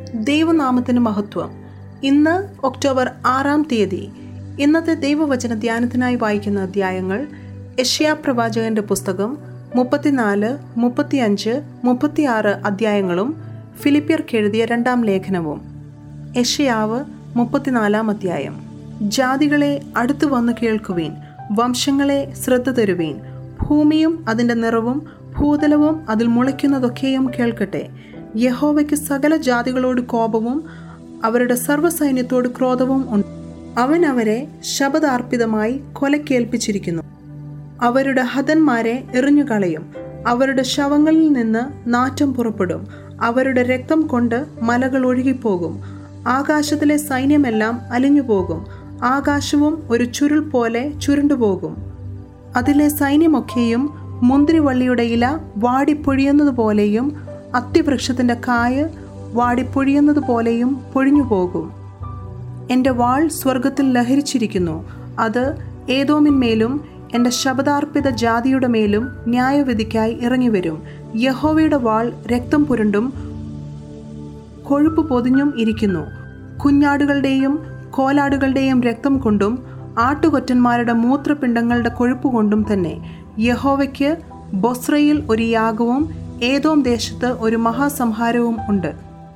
ദൈവനാമത്തിന് മഹത്വം. ഇന്ന് ഒക്ടോബർ 6-ാം തീയതി. ഇന്നത്തെ ദൈവവചന ധ്യാനത്തിനായി വായിക്കുന്ന അധ്യായങ്ങൾ യെശയ്യാ പ്രവാചകന്റെ പുസ്തകം 34, 35, 36 അധ്യായങ്ങളും ഫിലിപ്പിയർക്ക് എഴുതിയ 2-ാം ലേഖനവും. യെശയ്യാവ് 34-ാം അധ്യായം. ജാതികളെ അടുത്തു വന്നു കേൾക്കുവീൻ, വംശങ്ങളെ ശ്രദ്ധ തരുവീൻ. ഭൂമിയും അതിൻ്റെ നിറവും ഭൂതലവും അതിൽ മുളയ്ക്കുന്നതൊക്കെയും കേൾക്കട്ടെ. യഹോവയ്ക്ക് സകല ജാതികളോട് കോപവും അവരുടെ സർവ്വസൈന്യത്തോട് ക്രോധവും ഉണ്ട്. അവൻ അവരെ ശപഥാർപ്പിതമായി കൊലക്കേൽപ്പിച്ചിരിക്കുന്നു. അവരുടെ ഹതന്മാരെ എറിഞ്ഞുകളയും. അവരുടെ ശവങ്ങളിൽ നിന്ന് നാറ്റം പുറപ്പെടും. അവരുടെ രക്തം കൊണ്ട് മലകൾ ഒഴുകിപ്പോകും. ആകാശത്തിലെ സൈന്യമെല്ലാം അലിഞ്ഞുപോകും. ആകാശവും ഒരു ചുരുൾ പോലെ ചുരുണ്ടുപോകും. അതിലെ സൈന്യമൊക്കെയും മുന്തിരിവള്ളിയുടെ ഇല വാടിപ്പൊഴിയുന്നതുപോലെയും അത്തിവൃക്ഷത്തിൻ്റെ കായ് വാടിപ്പൊഴിയുന്നതുപോലെയും പൊഴിഞ്ഞുപോകും. എൻ്റെ വാൾ സ്വർഗത്തിൽ ലഹരിച്ചിരിക്കുന്നു. അത് ഏദോമിന്മേലും എൻ്റെ ശപഥാർപ്പിത ജാതിയുടെ മേലും ന്യായവിധിക്കായി ഇറങ്ങിവരും. യഹോവയുടെ വാൾ രക്തം പുരണ്ടും കൊഴുപ്പ് പൊതിഞ്ഞും ഇരിക്കുന്നു. കുഞ്ഞാടുകളുടെയും കോലാടുകളുടെയും രക്തം കൊണ്ടും ആട്ടുകൊറ്റന്മാരുടെ മൂത്രപിണ്ഡങ്ങളുടെ കൊഴുപ്പുകൊണ്ടും തന്നെ. യഹോവയ്ക്ക് ബൊസ്രയിൽ ഒരു യാഗവും ഏദോം ദേശത്ത് ഒരു മഹാസംഹാരവും ഉണ്ട്.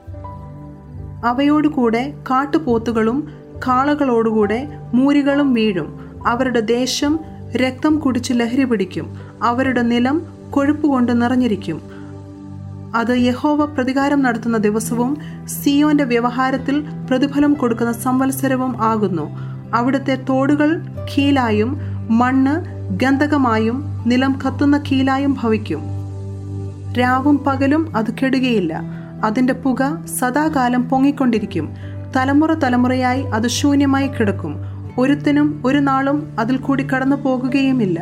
അവയോടുകൂടെ കാട്ടുപോത്തുകളും കാളകളോടുകൂടെ മൂരികളും വീഴും. അവരുടെ ദേശം രക്തം കുടിച്ച് ലഹരി പിടിക്കും. അവരുടെ നിലം കൊഴുപ്പുകൊണ്ട് നിറഞ്ഞിരിക്കും. അത് യഹോവ പ്രതികാരം നടത്തുന്ന ദിവസവും സിയോന്റെ വ്യവഹാരത്തിൽ പ്രതിഫലം കൊടുക്കുന്ന സംവത്സരവും ആകുന്നു. അവിടുത്തെ തോടുകൾ കീലായും മണ്ണ് ഗന്ധകമായും നിലം കത്തുന്ന കീലായും ഭവിക്കും. രാവും പകലും അത് കെടുകയില്ല. അതിൻ്റെ പുക സദാകാലം പൊങ്ങിക്കൊണ്ടിരിക്കും. തലമുറ തലമുറയായി അത് ശൂന്യമായി കിടക്കും. ഒരുത്തനും ഒരു നാളും അതിൽ കൂടി കടന്നു പോകുകയുമില്ല.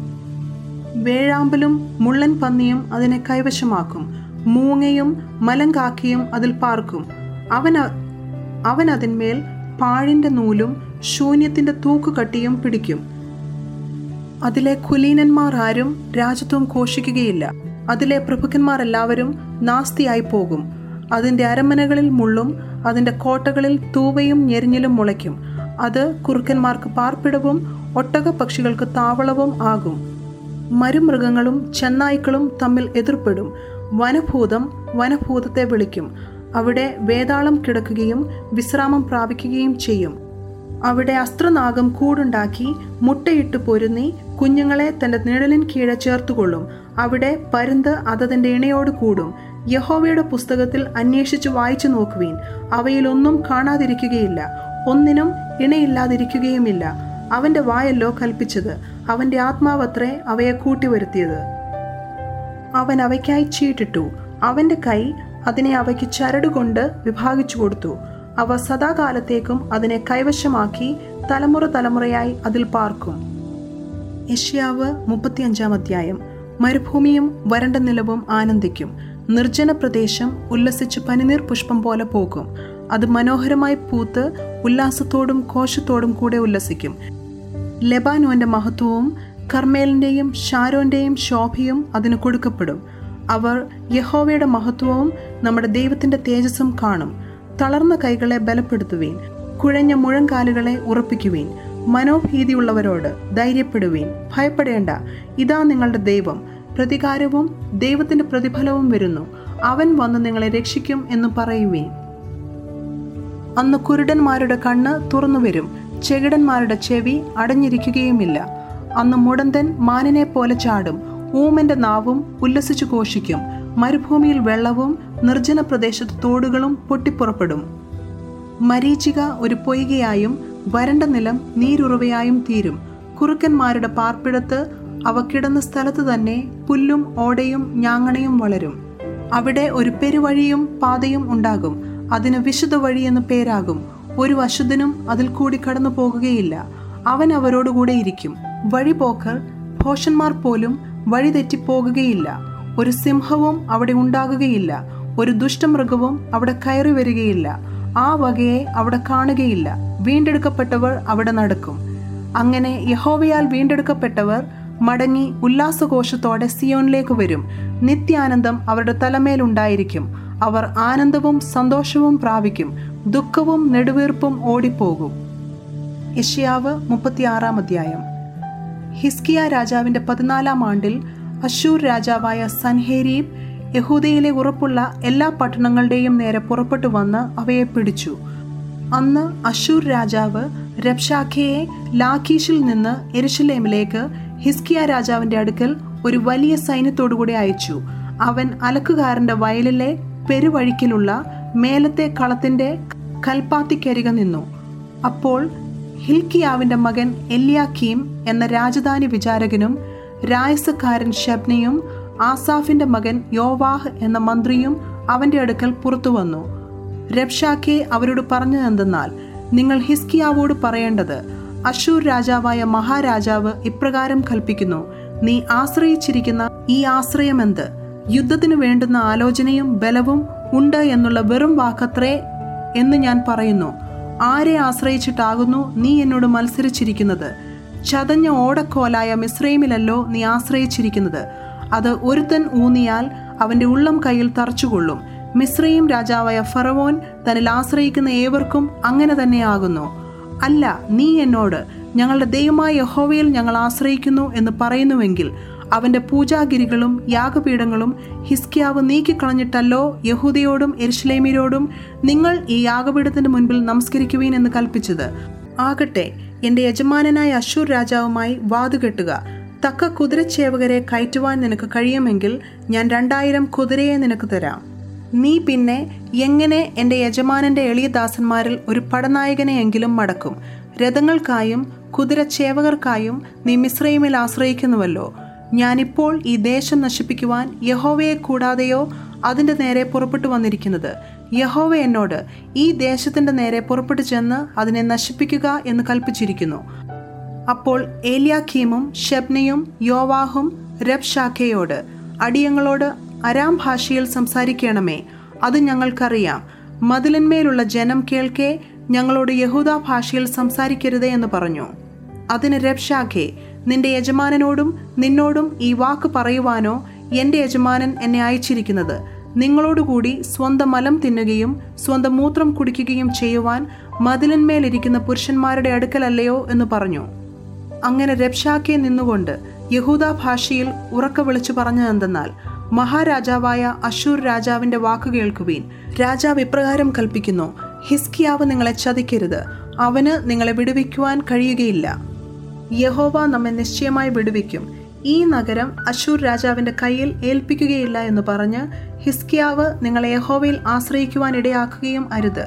വേഴാമ്പലും മുള്ളൻ പന്നിയും അതിനെ കൈവശമാക്കും. മൂങ്ങയും മലങ്കാക്കിയും അതിൽ പാർക്കും. അവൻ അതിന്മേൽ പാഴിൻ്റെ നൂലും ശൂന്യത്തിൻ്റെ തൂക്കുകട്ടിയും പിടിക്കും. അതിലെ കുലീനന്മാർ ആരും രാജത്വം ഘോഷിക്കുകയില്ല. അതിലെ പ്രഭുക്കന്മാർ എല്ലാവരും നാസ്തിയായി പോകും. അതിൻ്റെ അരമനകളിൽ മുള്ളും അതിൻ്റെ കോട്ടകളിൽ തൂവയും ഞെരിഞ്ഞിലും മുളയ്ക്കും. അത് കുറുക്കന്മാർക്ക് പാർപ്പിടവും ഒട്ടകപ്പക്ഷികൾക്ക് താവളവും ആകും. മരുമൃഗങ്ങളും ചെന്നായ്ക്കളും തമ്മിൽ എതിർപ്പെടും. വനഭൂതം വനഭൂതത്തെ വിളിക്കും. അവിടെ വേതാളം കിടക്കുകയും വിശ്രാമം പ്രാപിക്കുകയും ചെയ്യും. അവിടെ അസ്ത്രനാഗം കൂടുണ്ടാക്കി മുട്ടയിട്ട് പൊരുന്നി കുഞ്ഞുങ്ങളെ തൻ്റെ നിഴലിൻ കീഴെ ചേർത്തുകൊള്ളും. അവിടെ പരുന്ത് അതതിൻ്റെ ഇണയോട് കൂടും. യഹോവയുടെ പുസ്തകത്തിൽ അന്വേഷിച്ച് വായിച്ചു നോക്കുവീൻ. അവയിലൊന്നും കാണാതിരിക്കുകയില്ല, ഒന്നിനും ഇണയില്ലാതിരിക്കുകയുമില്ല. അവൻ്റെ വായല്ലോ കൽപ്പിച്ചത്, അവൻ്റെ ആത്മാവത്രേ അവയെ കൂട്ടിവരുത്തിയത്. അവൻ അവയ്ക്കായി ചീട്ടിട്ടു. അവൻ്റെ കൈ അതിനെ അവയ്ക്ക് ചരടുകൊണ്ട് വിഭാഗിച്ചു കൊടുത്തു. അവ സദാകാലത്തേക്കും അതിനെ കൈവശമാക്കി തലമുറ തലമുറയായി അതിൽ പാർക്കും. യെശയ്യാവ് 35-ാം അധ്യായം. മരുഭൂമിയും വരണ്ട നിലവും ആനന്ദിക്കും. നിർജ്ജന പ്രദേശം ഉല്ലസിച്ച് പനിനീർ പുഷ്പം പോലെ പോകും. അത് മനോഹരമായി പൂത്ത് ഉല്ലാസത്തോടും കോശത്തോടും കൂടെ ഉല്ലസിക്കും. ലെബാനോന്റെ മഹത്വവും കർമ്മേലിന്റെയും ഷാരോന്റെയും ശോഭയും അതിന് കൊടുക്കപ്പെടും. അവർ യഹോവയുടെ മഹത്വവും നമ്മുടെ ദൈവത്തിന്റെ തേജസ്സും കാണും. തളർന്ന കൈകളെ ബലപ്പെടുത്തുവീൻ, കുഴഞ്ഞ മുഴങ്കാലുകളെ ഉറപ്പിക്കുവീൻ. മനോഭീതിയുള്ളവരോട് ധൈര്യപ്പെടുവീൻ, ഭയപ്പെടേണ്ട. ഇതാ നിങ്ങളുടെ ദൈവം. പ്രതികാരവും ദൈവത്തിന്റെ പ്രതിഫലവും വരുന്നു. അവൻ വന്ന് നിങ്ങളെ രക്ഷിക്കും എന്ന് പറയുവീൻ. അന്ന് കുരുടന്മാരുടെ കണ്ണ് തുറന്നുവരും, ചെകിടന്മാരുടെ ചെവി അടഞ്ഞിരിക്കുകയുമില്ല. അന്ന് മുടന്തൻ മാനിനെ പോലെ ചാടും, ഊമന്റെ നാവും ഉല്ലസിച്ചു ഘോഷിക്കും. മരുഭൂമിയിൽ വെള്ളവും നിർജ്ജന പ്രദേശത്ത് തോടുകളും പൊട്ടിപ്പുറപ്പെടും. മരീചിക ഒരു പൊയ്കയായും വരണ്ട നിലം നീരുറവയായും തീരും. കുറുക്കന്മാരുടെ പാർപ്പിടത്ത് അവ കിടന്ന സ്ഥലത്ത് തന്നെ പുല്ലും ഓടയും ഞാങ്ങണയും വളരും. അവിടെ ഒരു പെരുവഴിയും പാതയും ഉണ്ടാകും. അതിന് വിശുദ്ധ വഴി എന്ന് പേരാകും. ഒരു അശുദ്ധനും അതിൽ കൂടി കടന്നു പോകുകയില്ല. അവൻ അവരോടുകൂടെ ഇരിക്കും. വഴിപോക്കർ ഭോഷന്മാർ പോലും വഴി തെറ്റിപ്പോകുകയില്ല. ഒരു സിംഹവും അവിടെ ഉണ്ടാകുകയില്ല. ഒരു ദുഷ്ടമൃഗവും അവിടെ കയറി വരികയില്ല. ആ വകയെ അവിടെ കാണുകയില്ല. വീണ്ടെടുക്കപ്പെട്ടവർ അവിടെ നടക്കും. അങ്ങനെ യഹോവയാൽ വീണ്ടെടുക്കപ്പെട്ടവർ മടങ്ങി ഉല്ലാസഘോഷത്തോടെ സിയോനിലേക്ക് വരും. നിത്യാനന്ദം അവരുടെ തലമേലുണ്ടായിരിക്കും. അവർ ആനന്ദവും സന്തോഷവും പ്രാപിക്കും. ദുഃഖവും നെടുവീർപ്പും ഓടിപ്പോകും. യെശയ്യാവ് 36-ാം അധ്യായം. ഹിസ്കിയ രാജാവിൻ്റെ 14-ാം ആണ്ടിൽ അശ്ശൂർ രാജാവായ സൻഹേരീബ് യഹൂദയിലെ ഉറപ്പുള്ള എല്ലാ പട്ടണങ്ങളുടെയും നേരെ പുറപ്പെട്ടു വന്ന് അവയെ പിടിച്ചു. അന്ന് അശ്ശൂർ രാജാവ് രബ്ശാഖയെ ലാഖീഷിൽ നിന്ന് യെരുശലേമിലേക്ക് ഹിസ്കിയ രാജാവിൻ്റെ അടുക്കൽ ഒരു വലിയ സൈന്യത്തോടുകൂടി അയച്ചു. അവൻ അലക്കുകാരൻ്റെ വയലിലെ പെരുവഴിക്കിലുള്ള മേലത്തെ കളത്തിൻ്റെ കൽപ്പാത്തിക്കരികെ നിന്നു. അപ്പോൾ ഹിൽക്കിയാവിൻ്റെ മകൻ എല്യാക്കീം എന്ന രാജധാനി വിചാരകനും രായസക്കാരൻ ശബ്നയും ആസാഫിൻ്റെ മകൻ യോവാഹ് എന്ന മന്ത്രിയും അവൻ്റെ അടുക്കൽ പുറത്തു വന്നു. രബ്ശാഖെ അവരോട് പറഞ്ഞതെന്തെന്നാൽ, നിങ്ങൾ ഹിസ്കിയാവോട് പറയേണ്ടത്, അശ്ശൂർ രാജാവായ മഹാരാജാവ് ഇപ്രകാരം കൽപ്പിക്കുന്നു, നീ ആശ്രയിച്ചിരിക്കുന്ന ഈ ആശ്രയം എന്ത്? യുദ്ധത്തിനു വേണ്ടുന്ന ആലോചനയും ബലവും ഉണ്ട് എന്നുള്ള വെറും വാക്കത്രേ എന്ന് ഞാൻ പറയുന്നു. ആരെ ആശ്രയിച്ചിട്ടാകുന്നു നീ എന്നോട് മത്സരിച്ചിരിക്കുന്നത്? ചതഞ്ഞ ഓടക്കോലായ മിസ്രൈമിലല്ലോ നീ ആശ്രയിച്ചിരിക്കുന്നത്. അത് ഒരുത്തൻ ഊന്നിയാൽ അവൻ്റെ ഉള്ളം കയ്യിൽ തറച്ചുകൊള്ളും. മിസ്രൈം രാജാവായ ഫറവോൻ തന്നിൽ ആശ്രയിക്കുന്ന ഏവർക്കും അങ്ങനെ തന്നെയാകുന്നു. അല്ല, നീ എന്നോട് ഞങ്ങളുടെ ദൈവമായ യഹോവയിൽ ഞങ്ങൾ ആശ്രയിക്കുന്നു എന്ന് പറയുന്നുവെങ്കിൽ അവൻ്റെ പൂജാഗിരികളും യാഗപീഠങ്ങളും ഹിസ്കിയാവ് നീക്കിക്കളഞ്ഞിട്ടല്ലോ യഹൂദയോടും യെരുശലേമ്യരോടും നിങ്ങൾ ഈ യാഗപീഠത്തിൻ്റെ മുൻപിൽ നമസ്കരിക്കുവീൻ എന്ന് കൽപ്പിച്ചത്. ആകട്ടെ, എൻ്റെ യജമാനനായ അശ്ശൂർ രാജാവുമായി വാതുകെട്ടുക. തക്ക കുതിരച്ചേവകരെ കയറ്റുവാൻ നിനക്ക് കഴിയുമെങ്കിൽ ഞാൻ 2000 കുതിരയെ നിനക്ക് തരാം. നീ പിന്നെ എങ്ങനെ എൻ്റെ യജമാനൻ്റെ എളിയദാസന്മാരിൽ ഒരു പടനായകനെയെങ്കിലും മടക്കും? രഥങ്ങൾക്കായും കുതിരച്ചേവകർക്കായും നീ മിസ്രൈമിൽ ആശ്രയിക്കുന്നുവല്ലോ. ഞാനിപ്പോൾ ഈ ദേശം നശിപ്പിക്കുവാൻ യഹോവയെ കൂടാതെയോ അതിൻ്റെ നേരെ പുറപ്പെട്ടു വന്നിരിക്കുന്നത്? യഹോവ എന്നോട് ഈ ദേശത്തിൻ്റെ നേരെ പുറപ്പെട്ടു ചെന്ന് അതിനെ നശിപ്പിക്കുക എന്ന് കൽപ്പിച്ചിരിക്കുന്നു. അപ്പോൾ എല്യാക്കീമും ശബ്നയും യോവാഹും രബ്ശാഖയോട്, അടിയങ്ങളോട് അരാം ഭാഷയിൽ സംസാരിക്കണമേ, അത് ഞങ്ങൾക്കറിയാം. മതിലിന്മേലുള്ള ജനം കേൾക്കെ ഞങ്ങളോട് യഹൂദ ഭാഷയിൽ സംസാരിക്കരുതേ എന്ന് പറഞ്ഞു. അതിന് രബ്ശാഖെ, നിന്റെ യജമാനനോടും നിന്നോടും ഈ വാക്ക് പറയുവാനോ എൻ്റെ യജമാനൻ എന്നെ അയച്ചിരിക്കുന്നത്? നിങ്ങളോടുകൂടി സ്വന്തം മലം തിന്നുകയും സ്വന്തം മൂത്രം കുടിക്കുകയും ചെയ്യുവാൻ മതിലിന്മേലിരിക്കുന്ന പുരുഷന്മാരുടെ അടുക്കലല്ലയോ എന്ന് പറഞ്ഞു. അങ്ങനെ രബ്ശാഖെ നിന്നുകൊണ്ട് യഹൂദ ഭാഷയിൽ ഉറക്ക വിളിച്ചു പറഞ്ഞതെന്തെന്നാൽ, മഹാരാജാവായ അശ്ശൂർ രാജാവിൻ്റെ വാക്ക് കേൾക്കുവീൻ. രാജാവ് ഇപ്രകാരം കൽപ്പിക്കുന്നു, ഹിസ്കിയാവ് നിങ്ങളെ ചതിക്കരുത്. അവന് നിങ്ങളെ വിടുവിക്കുവാൻ കഴിയുകയില്ല. യഹോവ നമ്മെ നിശ്ചയമായി വിടുവിക്കും. ഈ നഗരം അശ്ശൂർ രാജാവിൻ്റെ കയ്യിൽ ഏൽപ്പിക്കുകയില്ല എന്ന് പറഞ്ഞ് ഹിസ്കിയാവ് നിങ്ങളെ യഹോവയിൽ ആശ്രയിക്കുവാൻ ഇടയാക്കുകയും അരുത്.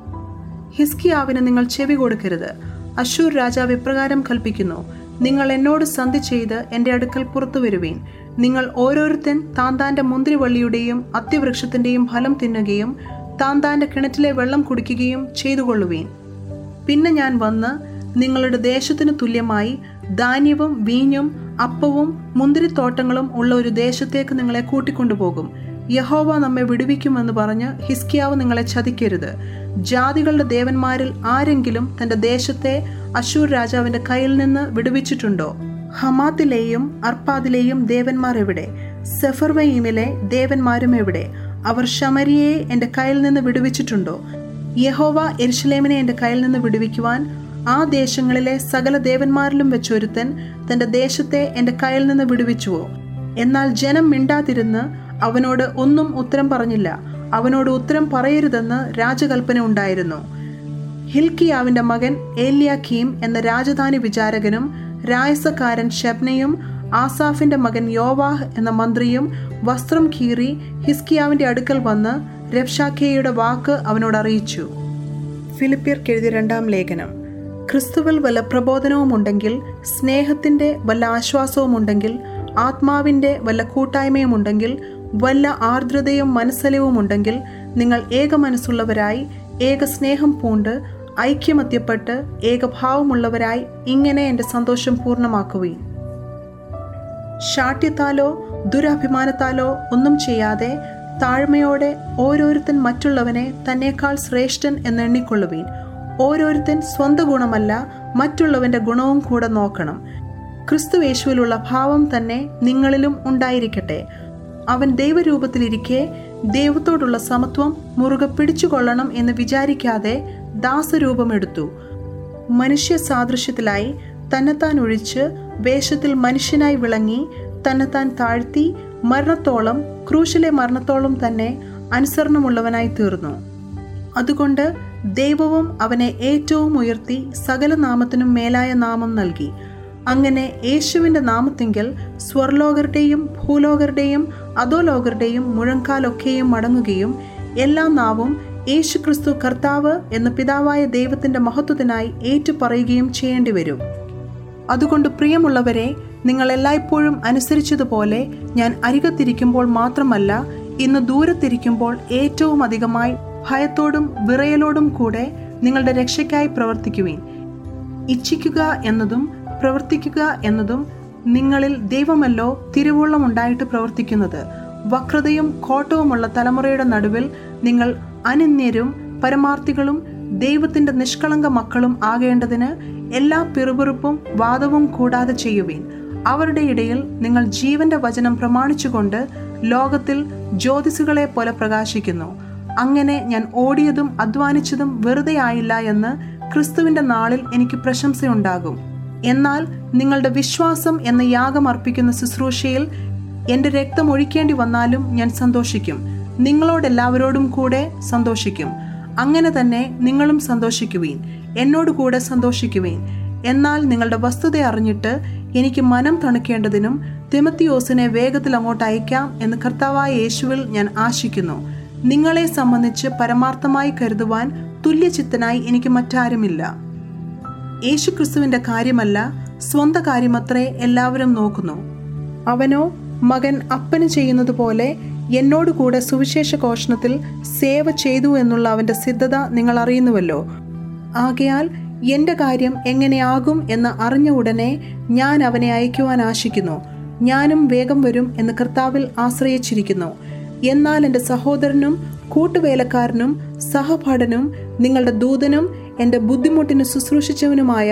ഹിസ്കിയാവിന് നിങ്ങൾ ചെവി കൊടുക്കരുത്. അശ്ശൂർ രാജാവ് ഇപ്രകാരം കൽപ്പിക്കുന്നു, നിങ്ങൾ എന്നോട് സന്ധി ചെയ്ത് എൻ്റെ അടുക്കൽ പുറത്തു വരുവീൻ. നിങ്ങൾ ഓരോരുത്തൻ താന്താൻ്റെ മുന്തിരിവള്ളിയുടെയും അത്തിവൃക്ഷത്തിൻ്റെയും ഫലം തിന്നുകയും താന്താൻ്റെ കിണറ്റിലെ വെള്ളം കുടിക്കുകയും ചെയ്തുകൊള്ളുവീൻ. പിന്നെ ഞാൻ വന്ന് നിങ്ങളുടെ ദേശത്തിനു തുല്യമായി ധാന്യവും വീഞ്ഞും അപ്പവും മുന്തിരിത്തോട്ടങ്ങളും ഉള്ള ഒരു ദേശത്തേക്ക് നിങ്ങളെ കൂട്ടിക്കൊണ്ടുപോകും. യഹോവ നമ്മെ വിടുവിക്കുമെന്ന് പറഞ്ഞ് ഹിസ്കിയാവ് നിങ്ങളെ ചതിക്കരുത്. ജാതികളുടെ ദേവന്മാരിൽ ആരെങ്കിലും തൻ്റെ ദേശത്തെ അശ്ശൂർ രാജാവിൻ്റെ കയ്യിൽ നിന്ന് വിടുവിച്ചിട്ടുണ്ടോ? ഹമാത്തിലെയും അർപ്പാദിലെയും ദേവന്മാർ എവിടെ? സെഫർവയീമിലെ ദേവന്മാരും എവിടെ? അവർ ശമരിയെ എൻ്റെ കയ്യിൽ നിന്ന് വിടുവിച്ചിട്ടുണ്ടോ? യഹോവ യെരുശലേമിനെ എൻ്റെ കയ്യിൽ നിന്ന് വിടുവിക്കുവാൻ ആ ദേശങ്ങളിലെ സകല ദേവന്മാരിലും വെച്ചൊരുത്തൻ തൻ്റെ ദേശത്തെ എൻ്റെ കയ്യിൽ നിന്ന് വിടുവിച്ചുവോ? എന്നാൽ ജനം മിണ്ടാതിരുന്ന് അവനോട് ഒന്നും ഉത്തരം പറഞ്ഞില്ല. അവനോട് ഉത്തരം പറയരുതെന്ന് രാജകൽപ്പന ഉണ്ടായിരുന്നു. ഹിൽക്കിയാവിൻ്റെ മകൻ എല്യാക്കീം എന്ന രാജധാനി വിചാരകനും രായസക്കാരൻ ശബ്നയും ആസാഫിൻ്റെ മകൻ യോവാഹ് എന്ന മന്ത്രിയും വസ്ത്രം കീറി ഹിസ്കിയാവിൻ്റെ അടുക്കൽ വന്ന് രബ്ശാഖയുടെ വാക്ക് അവനോട് അറിയിച്ചു. ഫിലിപ്പിയർക്ക് എഴുതിയ 2-ാം ലേഖനം. ക്രിസ്തുവിൽ വല്ല പ്രബോധനവും ഉണ്ടെങ്കിൽ, സ്നേഹത്തിൻ്റെ വല്ല ആശ്വാസവും ഉണ്ടെങ്കിൽ, ആത്മാവിൻ്റെ വല്ല കൂട്ടായ്മയും ഉണ്ടെങ്കിൽ, വല്ല ആർദ്രതയും മനസ്സലിവും ഉണ്ടെങ്കിൽ, നിങ്ങൾ ഏക മനസ്സുള്ളവരായി ഏക സ്നേഹം പൂണ്ട് ഐക്യമത്യപ്പെട്ട് ഏകഭാവമുള്ളവരായി ഇങ്ങനെ എൻ്റെ സന്തോഷം പൂർണ്ണമാക്കുവീൻ. ശാഠ്യത്താലോ ദുരഭിമാനത്താലോ ഒന്നും ചെയ്യാതെ താഴ്മയോടെ ഓരോരുത്തൻ മറ്റുള്ളവനെ തന്നേക്കാൾ ശ്രേഷ്ഠൻ എന്നെണ്ണിക്കൊള്ളുവീൻ. ഓരോരുത്തൻ സ്വന്തം ഗുണമല്ല മറ്റുള്ളവൻ്റെ ഗുണവും കൂടെ നോക്കണം. ക്രിസ്തുയേശുവിലുള്ള ഭാവം തന്നെ നിങ്ങളിലും ഉണ്ടായിരിക്കട്ടെ. അവൻ ദൈവരൂപത്തിലിരിക്കെ ദൈവത്തോടുള്ള സമത്വം മുറുകെ പിടിച്ചുകൊള്ളണം എന്ന് വിചാരിക്കാതെ ദാസരൂപമെടുത്തു. മനുഷ്യ സാദൃശ്യത്തിലായി തന്നെത്താൻ ഒഴിച്ച് വേഷത്തിൽ മനുഷ്യനായി വിളങ്ങി തന്നെത്താൻ താഴ്ത്തി മരണത്തോളം, ക്രൂശിലെ മരണത്തോളം തന്നെ അനുസരണമുള്ളവനായി തീർന്നു. അതുകൊണ്ട് ദൈവവും അവനെ ഏറ്റവും ഉയർത്തി സകല നാമത്തിനും മേലായ നാമം നൽകി. അങ്ങനെ യേശുവിൻ്റെ നാമത്തിങ്കൽ സ്വർലോകരുടെയും ഭൂലോകരുടെയും അധോലോകരുടെയും മുഴങ്കാലൊക്കെയും മടങ്ങുകയും എല്ലാ നാവും യേശുക്രിസ്തു കർത്താവ് എന്ന് പിതാവായ ദൈവത്തിൻ്റെ മഹത്വത്തിനായി ഏറ്റുപറയുകയും ചെയ്യേണ്ടി വരും. അതുകൊണ്ട് പ്രിയമുള്ളവരെ, നിങ്ങൾ എല്ലായ്പ്പോഴും അനുസരിച്ചതുപോലെ ഞാൻ അരികത്തിരിക്കുമ്പോൾ മാത്രമല്ല, ഇന്ന് ദൂരത്തിരിക്കുമ്പോൾ ഏറ്റവും അധികമായി ഭയത്തോടും വിറയലോടും കൂടെ നിങ്ങളുടെ രക്ഷയ്ക്കായി പ്രവർത്തിക്കുവിൻ. ഇച്ഛിക്കുക എന്നതും പ്രവർത്തിക്കുക എന്നതും നിങ്ങളിൽ ദൈവമല്ലോ തിരുവുള്ളം ഉണ്ടായിട്ട് പ്രവർത്തിക്കുന്നത്. വക്രതയും കോട്ടവുമുള്ള തലമുറയുടെ നടുവിൽ നിങ്ങൾ അനിന്യരും പരമാർത്ഥികളും ദൈവത്തിൻ്റെ നിഷ്കളങ്ക മക്കളും ആകേണ്ടതിന് എല്ലാ പിറുപിറുപ്പും വാദവും കൂടാതെ ചെയ്യുവിൻ. അവരുടെ ഇടയിൽ നിങ്ങൾ ജീവന്റെ വചനം പ്രമാണിച്ചുകൊണ്ട് ലോകത്തിൽ ജ്യോതിസുകളെ പോലെ പ്രകാശിക്കുന്നു. അങ്ങനെ ഞാൻ ഓടിയതും അധ്വാനിച്ചതും വെറുതെ ആയില്ല എന്ന് ക്രിസ്തുവിൻ്റെ നാളിൽ എനിക്ക് പ്രശംസയുണ്ടാകും. എന്നാൽ നിങ്ങളുടെ വിശ്വാസം എന്ന യാഗം അർപ്പിക്കുന്ന ശുശ്രൂഷയിൽ എൻ്റെ രക്തം ഒഴിക്കേണ്ടി വന്നാലും ഞാൻ സന്തോഷിക്കും. നിങ്ങളോടെല്ലാവരോടും കൂടെ സന്തോഷിക്കും. അങ്ങനെ തന്നെ നിങ്ങളും സന്തോഷിക്കുവീൻ, എന്നോട് കൂടെ സന്തോഷിക്കുവീൻ. എന്നാൽ നിങ്ങളുടെ വസ്തുത അറിഞ്ഞിട്ട് എനിക്ക് മനം തണുക്കേണ്ടതിനും തിമത്തിയോസിനെ വേഗത്തിൽ അങ്ങോട്ട് അയക്കാം എന്ന് കർത്താവായ യേശുവിൽ ഞാൻ ആശിക്കുന്നു. നിങ്ങളെ സംബന്ധിച്ച് പരമാർത്ഥമായി കരുതുവാൻ തുല്യചിത്തനായി എനിക്ക് മറ്റാരുമില്ല. യേശുക്രിസ്തുവിൻ്റെ കാര്യമല്ല, സ്വന്തം കാര്യമത്രേ എല്ലാവരും നോക്കുന്നു. അവനോ മകൻ അപ്പന് ചെയ്യുന്നത് പോലെ എന്നോട് കൂടെ സുവിശേഷ ഘോഷണത്തിൽ സേവ ചെയ്തു എന്നുള്ള അവൻ്റെ സിദ്ധത നിങ്ങൾ അറിയുന്നുവല്ലോ. ആകയാൽ എൻ്റെ കാര്യം എങ്ങനെയാകും എന്ന് അറിഞ്ഞ ഉടനെ ഞാൻ അവനെ അയക്കുവാൻ ആശിക്കുന്നു. ഞാനും വേഗം വരും എന്ന് കർത്താവിൽ ആശ്രയിച്ചിരിക്കുന്നു. എന്നാൽ എൻ്റെ സഹോദരനും കൂട്ടുവേലക്കാരനും സഹപാഠനും നിങ്ങളുടെ ദൂതനും എൻ്റെ ബുദ്ധിമുട്ടിന് ശുശ്രൂഷിച്ചവനുമായ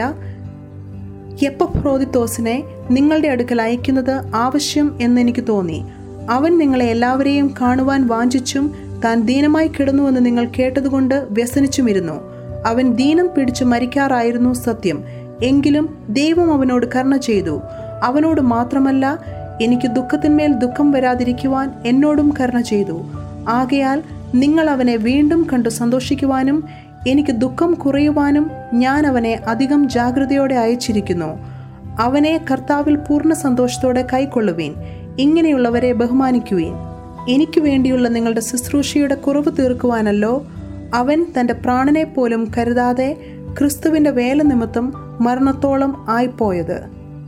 എപ്പഫ്രോദിത്തോസിനെ നിങ്ങളുടെ അടുക്കൽ അയക്കുന്നത് ആവശ്യം എന്നെനിക്ക് തോന്നി. അവൻ നിങ്ങളെ എല്ലാവരെയും കാണുവാൻ വാഞ്ചിച്ചും താൻ ദീനമായി കിടന്നുവെന്ന് നിങ്ങൾ കേട്ടതുകൊണ്ട് വ്യസനിച്ചുമിരുന്നു. അവൻ ദീനം പിടിച്ചു മരിക്കാറായിരുന്നു സത്യം. എങ്കിലും ദൈവം അവനോട് കരുണ ചെയ്തു. അവനോട് മാത്രമല്ല, എനിക്ക് ദുഃഖത്തിന്മേൽ ദുഃഖം വരാതിരിക്കുവാൻ എന്നോടും കരുണ ചെയ്തു. ആകയാൽ നിങ്ങൾ അവനെ വീണ്ടും കണ്ടു സന്തോഷിക്കുവാനും എനിക്ക് ദുഃഖം കുറയുവാനും ഞാൻ അവനെ അധികം ജാഗ്രതയോടെ അയച്ചിരിക്കുന്നു. അവനെ കർത്താവിൽ പൂർണ്ണ സന്തോഷത്തോടെ കൈക്കൊള്ളുവീൻ. ഇങ്ങനെയുള്ളവരെ ബഹുമാനിക്കുവീൻ. എനിക്ക് വേണ്ടിയുള്ള നിങ്ങളുടെ ശുശ്രൂഷയുടെ കുറവ് തീർക്കുവാനല്ലോ അവൻ തൻ്റെ പ്രാണനെ പോലും കരുതാതെ ക്രിസ്തുവിൻ്റെ വേല നിമിത്തം മരണത്തോളം ആയിപ്പോയത്.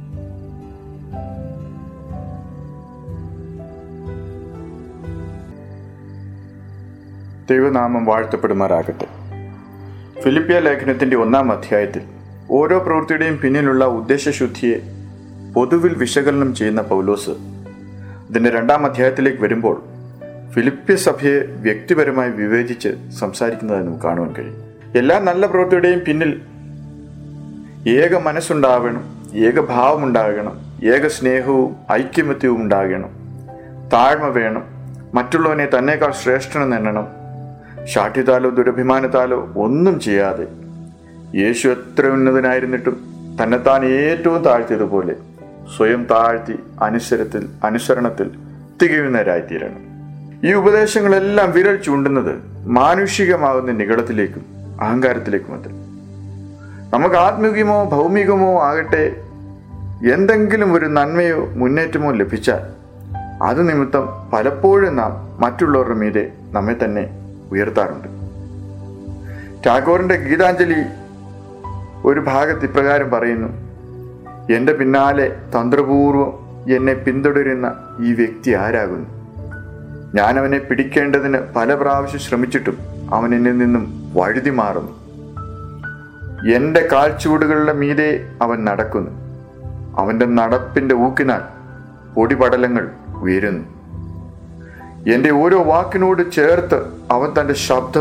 ദൈവനാമം വാഴ്ത്തപ്പെടുമാറാകട്ടെ. ഫിലിപ്പിയ ലേഖനത്തിൻ്റെ 1-ാം അധ്യായത്തിൽ ഓരോ പ്രവൃത്തിയുടെയും പിന്നിലുള്ള ഉദ്ദേശശുദ്ധിയെ പൊതുവിൽ വിശകലനം ചെയ്യുന്ന പൗലോസ് ഇതിൻ്റെ 2-ാം അധ്യായത്തിലേക്ക് വരുമ്പോൾ ഫിലിപ്പിയ സഭയെ വ്യക്തിപരമായി വിവേചിച്ച് സംസാരിക്കുന്നതായി നമുക്ക് കാണുവാൻ കഴിയും. എല്ലാ നല്ല പ്രവൃത്തിയുടെയും പിന്നിൽ ഏക മനസ്സുണ്ടാകണം, ഏകഭാവമുണ്ടാകണം, ഏക സ്നേഹവും ഐക്യമത്യവും ഉണ്ടാകണം, താഴ്മ വേണം, മറ്റുള്ളവനെ തന്നേക്കാൾ ശ്രേഷ്ഠനെന്ന് എണ്ണണം, ശാഠ്യത്താലോ ദുരഭിമാനത്താലോ ഒന്നും ചെയ്യാതെ യേശു എത്ര ഉന്നതനായിരുന്നിട്ടും തന്നെത്താൻ ഏറ്റവും താഴ്ത്തിയതുപോലെ സ്വയം താഴ്ത്തി അനുസരണത്തിൽ തികയുന്നവരായിത്തീരണം. ഈ ഉപദേശങ്ങളെല്ലാം വിരൽ ചൂണ്ടുന്നത് മാനുഷികമാകുന്ന നിഗളത്തിലേക്കും അഹങ്കാരത്തിലേക്കുമത്രേ. നമുക്ക് ആത്മീകമോ ഭൗമികമോ ആകട്ടെ എന്തെങ്കിലും ഒരു നന്മയോ മുന്നേറ്റമോ ലഭിച്ചാൽ അത് നിമിത്തം പലപ്പോഴും നാം മറ്റുള്ളവരുടെ മീതെ നമ്മെ തന്നെ ഉയർത്താറുണ്ട്. ടാഗോറിന്റെ ഗീതാഞ്ജലി ഒരു ഭാഗത്ത് ഇപ്രകാരം പറയുന്നു: എൻ്റെ പിന്നാലെ തന്ത്രപൂർവം എന്നെ പിന്തുടരുന്ന ഈ വ്യക്തി ആരാകുന്നു? ഞാൻ അവനെ പിടിക്കേണ്ടതിന് പല പ്രാവശ്യം ശ്രമിച്ചിട്ടും അവൻ എന്നിൽ നിന്നും വഴുതി മാറുന്നു. എൻ്റെ കാൽച്ചുവടുകളുടെ മീതെ അവൻ നടക്കുന്നു. അവൻ്റെ നടപ്പിൻ്റെ ഊക്കിനാൽ പൊടിപടലങ്ങൾ ഉയരുന്നു. എൻ്റെ ഓരോ വാക്കിനോട് ചേർത്ത് അവൻ തൻ്റെ ശബ്ദം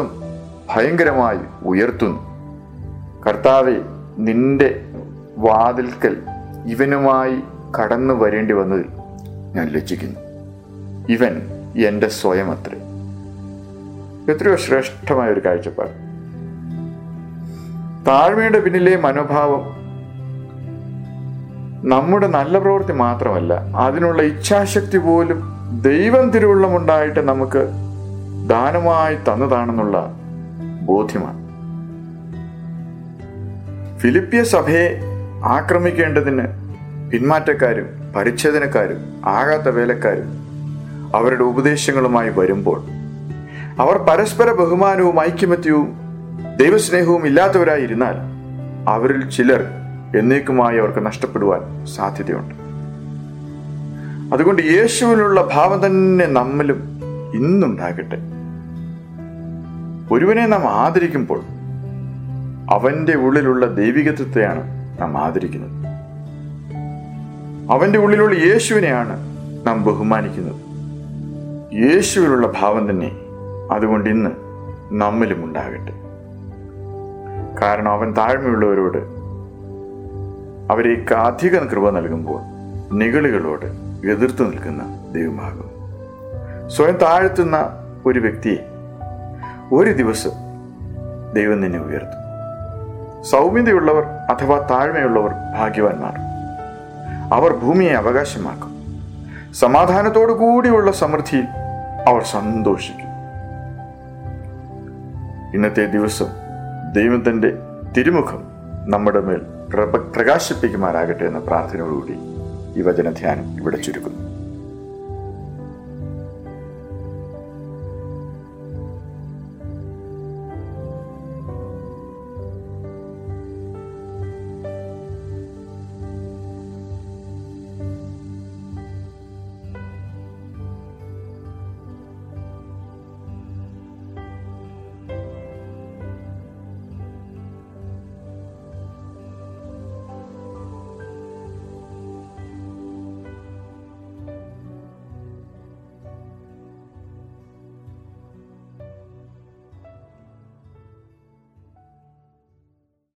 ഭയങ്കരമായി ഉയർത്തുന്നു. കർത്താവേ, നിന്റെ വാതിൽക്കൽ ഇവനുമായി കടന്നു വരേണ്ടി വന്നതിൽ ഞാൻ ലജ്ജിക്കുന്നു. ഇവൻ എൻ്റെ സ്വയം അത്രേ. എത്രയോ ശ്രേഷ്ഠമായ ഒരു കാഴ്ചപ്പാട്. താഴ്മയുടെ പിന്നിലെ മനോഭാവം നമ്മുടെ നല്ല പ്രവൃത്തി മാത്രമല്ല, അതിനുള്ള ഇച്ഛാശക്തി പോലും ദൈവം തിരുവുള്ളമുണ്ടായിട്ട് നമുക്ക് ദാനമായി തന്നതാണെന്നുള്ള ബോധ്യമാണ്. ഫിലിപ്പിയ സഭയെ ആക്രമിക്കേണ്ടതിന് പിന്മാറ്റക്കാരും പരിച്ഛേദനക്കാരും ആകാത്ത വേലക്കാരും അവരുടെ ഉപദേശങ്ങളുമായി വരുമ്പോൾ അവർ പരസ്പര ബഹുമാനവും ഐക്യമത്യവും ദൈവസ്നേഹവും ഇല്ലാത്തവരായിരുന്നാൽ അവരിൽ ചിലർ എന്നേക്കുമായി അവർക്ക് നഷ്ടപ്പെടുവാൻ സാധ്യതയുണ്ട്. അതുകൊണ്ട് യേശുവിനുള്ള ഭാവം തന്നെ നമ്മിലും ഇന്നുണ്ടാകട്ടെ. ഒരുവനെ നാം ആദരിക്കുമ്പോൾ അവന്റെ ഉള്ളിലുള്ള ദൈവികത്വത്തെയാണ് നാം ആദരിക്കുന്നത്. അവന്റെ ഉള്ളിലുള്ള യേശുവിനെയാണ് നാം ബഹുമാനിക്കുന്നത്. യേശുവിലുള്ള ഭാവം തന്നെ അതുകൊണ്ട് ഇന്ന് നമ്മിലും ഉണ്ടാകട്ടെ. കാരണം അവൻ താഴ്മയുള്ളവരോട് അവരേക്ക് അധിക കൃപ നൽകുമ്പോൾ നിഗളികളോട് എതിർത്ത് നിൽക്കുന്ന ദൈവമാകും. സ്വയം താഴ്ത്തുന്ന ഒരു വ്യക്തിയെ ഒരു ദിവസം ദൈവം നിന്നെ ഉയർത്തും. സൗമ്യതയുള്ളവർ അഥവാ താഴ്മയുള്ളവർ ഭാഗ്യവാന്മാർ. അവർ ഭൂമിയെ അവകാശമാക്കും. സമാധാനത്തോടു കൂടിയുള്ള സമൃദ്ധിയിൽ അവർ സന്തോഷിക്കും. ഇന്നത്തെ ദിവസം ദൈവം തന്റെ തിരുമുഖം നമ്മുടെ മേൽ പ്രകാശിപ്പിക്കുമാറാകട്ടെ എന്ന പ്രാർത്ഥനയോടുകൂടി ഈ വചനധ്യാനം ഇവിടെ ചുരുക്കുന്നു.